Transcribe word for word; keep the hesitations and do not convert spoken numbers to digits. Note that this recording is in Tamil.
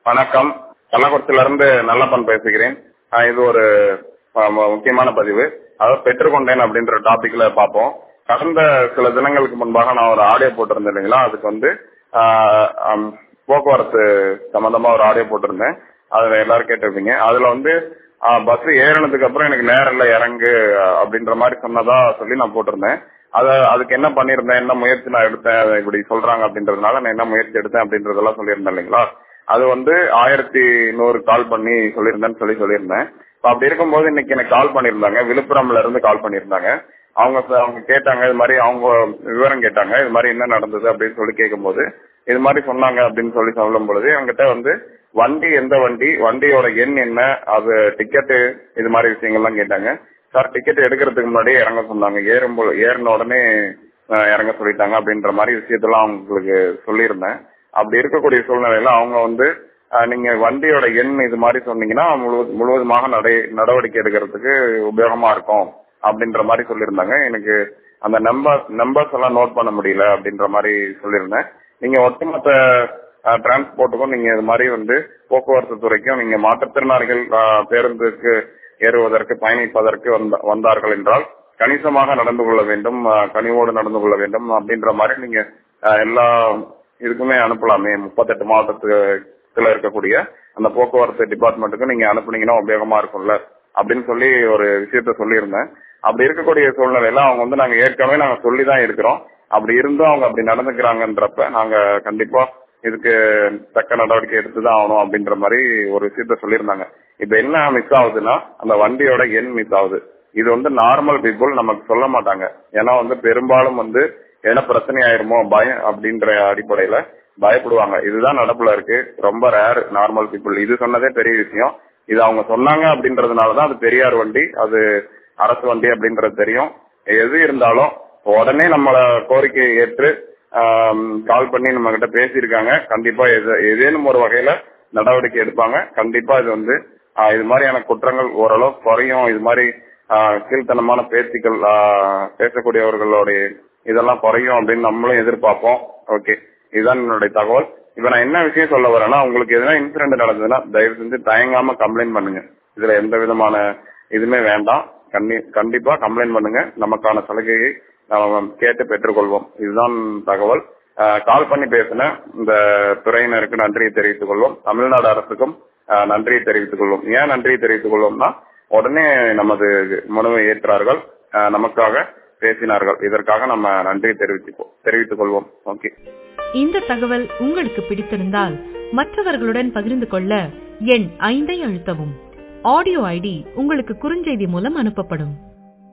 வணக்கம். கள்ளக்குறிச்சியில இருந்து நல்லப்பன் பேசுகிறேன். ஆஹ் இது ஒரு ஆஹ் மு- முக்கியமான பதிவு. அதாவது பெற்றுக்கொண்டேன் அப்படின்ற டாபிக்ல பார்ப்போம். கடந்த சில தினங்களுக்கு முன்பாக நான் ஒரு ஆடியோ போட்டிருந்தேன் இல்லைங்களா, அதுக்கு வந்து ஆஹ் ஆம், போக்குவரத்து சம்பந்தமா ஒரு ஆடியோ போட்டிருந்தேன். அதுல எல்லாரும் கேட்டிருப்பீங்க. அதுல வந்து பஸ் ஏறினதுக்கு அப்புறம் எனக்கு நேரம் இல்ல இறங்கு ஆஹ் அப்படின்ற மாதிரி சொன்னதா சொல்லி நான் போட்டிருந்தேன். அத அதுக்கு என்ன பண்ணிருந்தேன், என்ன முயற்சி நான் எடுத்தேன், அதை இப்படி சொல்றாங்க அப்படின்றதுனால நான் என்ன முயற்சி எடுத்தேன் அப்படின்றதெல்லாம் சொல்லியிருந்தேன் இல்லைங்களா. அது வந்து ஆயிரத்தி நூறு கால் பண்ணி சொல்லியிருந்தேன்னு சொல்லி சொல்லியிருந்தேன். இப்ப அப்படி இருக்கும்போது இன்னைக்கு எனக்கு கால் பண்ணியிருந்தாங்க, விழுப்புரம்ல இருந்து கால் பண்ணியிருந்தாங்க. அவங்க ச- அவங்க கேட்டாங்க, இது மாதிரி அவங்க விவரம் கேட்டாங்க, இது மாதிரி என்ன நடந்தது அப்படின்னு சொல்லி கேட்கும்போது இது மாதிரி சொன்னாங்க அப்படின்னு சொல்லி சொல்லும் பொழுது என்கிட்ட வந்து வண்டி எந்த வண்டி, வண்டியோட எண் என்ன, அது டிக்கெட்டு, இது மாதிரி விஷயங்கள்லாம் கேட்டாங்க. சார் டிக்கெட் எடுக்கிறதுக்கு முன்னாடியே இறங்க சொன்னாங்க, ஏறும்போது ஏறின உடனே அஹ், இறங்க சொல்லிட்டாங்க அப்படின்ற மாதிரி விஷயத்தெல்லாம் அவங்களுக்கு சொல்லியிருந்தேன். அப்படி இருக்கக்கூடிய சூழ்நிலையில அவங்க வந்து அஹ், நீங்க வண்டியோட எண் இது மாதிரி சொன்னீங்கன்னா முழு- முழுவதுமாக நடை- நடவடிக்கை எடுக்கிறதுக்கு உபயோகமா இருக்கும் அப்படின்ற மாதிரி சொல்லியிருந்தாங்க. எனக்கு அந்த நம்பர் நம்பர்ஸ் எல்லாம் நோட் பண்ண முடியல அப்படின்ற மாதிரி சொல்லியிருந்தேன். நீங்க ஒட்டுமொத்த டிரான்ஸ்போர்ட்டுக்கும் நீங்க இது மாதிரி வந்து போக்குவரத்து துறைக்கும் நீங்க மாற்றுத்திறனாளிகள் அஹ், பேருந்துக்கு ஏறுவதற்கு பயணிப்பதற்கு வந்த- வந்தார்கள் என்றால் கணிசமாக நடந்து கொள்ள வேண்டும், அஹ், கனிவோடு நடந்து கொள்ள வேண்டும் அப்படின்ற மாதிரி நீங்க அஹ், எல்லா இதுக்குமே அனுப்பலாமே. முப்பத்தெட்டு மாவட்டத்துல இருக்கக்கூடிய அந்த போக்குவரத்து டிபார்ட்மெண்ட்டுக்கு நீங்க அனுப்புனீங்கன்னா உபயோகமா இருக்கும்ல அப்படின்னு சொல்லி ஒரு விஷயத்த சொல்லியிருந்தேன். அப்படி இருக்கக்கூடிய சூழ்நிலையில அவங்க வந்து நாங்க ஏற்கனவே நாங்க சொல்லிதான் இருக்கிறோம், அப்படி இருந்தும் அவங்க அப்படி நடந்துக்கிறாங்கன்றப்ப நாங்க கண்டிப்பா இதுக்கு தக்க நடவடிக்கை எடுத்துதான் ஆகணும் அப்படின்ற மாதிரி ஒரு விஷயத்த சொல்லியிருந்தாங்க. இப்ப என்ன மிஸ் ஆகுதுன்னா அந்த வண்டியோட எண் மிஸ் ஆகுது. இது வந்து நார்மல் பீப்புள் நமக்கு சொல்ல மாட்டாங்க. ஏன்னா வந்து பெரும்பாலும் வந்து என்ன பிரச்சனை ஆயிருமோ பயம் அப்படின்ற அடிப்படையில பயப்படுவாங்க. இதுதான் நடப்புல இருக்கு. ரொம்ப ரேர் நார்மல் பீப்புள் இது சொன்னதே பெரிய விஷயம். இது அவங்க சொன்னாங்க அப்படின்றதுனாலதான் அது பெரியார் வண்டி, அது அரசு வண்டி அப்படின்றது தெரியும். எது இருந்தாலும் உடனே நம்மள கோரிக்கையை ஏற்று கால் பண்ணி நம்ம கிட்ட பேசியிருக்காங்க. கண்டிப்பா எது- ஏதேனும் ஒரு வகையில நடவடிக்கை எடுப்பாங்க. கண்டிப்பா இது வந்து ஆஹ், இது மாதிரியான குற்றங்கள் ஓரளவு குறையும். இது மாதிரி ஆஹ், கீழ்த்தனமான பேச்சுக்கள் ஆஹ், பேசக்கூடியவர்களுடைய இதெல்லாம் குறையும் அப்படின்னு நம்மளும் எதிர்பார்ப்போம். ஓகே, இதுதான் என்னுடைய தகவல். இப்ப நான் என்ன விஷயம் சொல்ல வரேன்னா, உங்களுக்கு எதனா இன்சிடென்ட் நடந்ததுன்னா தயவு செஞ்சு தயங்காம கம்ப்ளைண்ட் பண்ணுங்க. இதுல எந்த விதமான இதுமே வேண்டாம். கண்டி- கண்டிப்பா கம்ப்ளைண்ட் பண்ணுங்க. நமக்கான சலுகையை நாம் கேட்டு பெற்றுக்கொள்வோம். இதுதான் தகவல். அஹ், கால் பண்ணி பேசின இந்த துறையினருக்கு நன்றியை தெரிவித்துக் கொள்வோம். தமிழ்நாடு அரசுக்கும் அஹ், நன்றியை தெரிவித்துக் கொள்வோம். ஏன் நன்றியை தெரிவித்துக் கொள்வோம்னா உடனே நமது மனுவை ஏற்றார்கள், அஹ், நமக்காக பேசினார்கள். இதற்காக நம்ம நன்றியை தெரிவித்துக் தெரிவித்துக் கொள்வோம். ஓகே. இந்த தகவல் உங்களுக்கு பிடித்திருந்தால் மற்றவர்களுடன் பகிர்ந்து கொள்ள எண் ஐந்தை அழுத்தவும். ஆடியோ ஐடி உங்களுக்கு குறுஞ்செய்தி மூலம் அனுப்பப்படும்.